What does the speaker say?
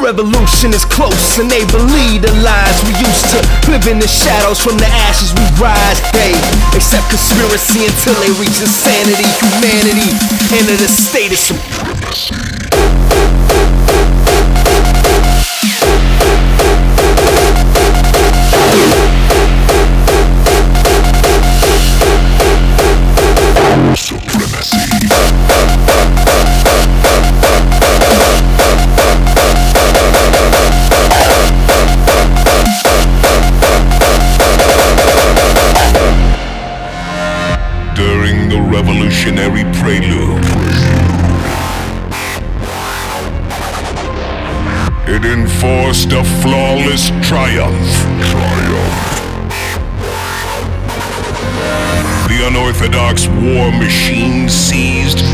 revolution is close and they believe the lies. We used to live in the shadows, from the ashes we rise. They accept conspiracy until they reach insanity. Humanity enter the state of supremacy. During the revolutionary prelude, it enforced a flawless triumph. The unorthodox war machine seized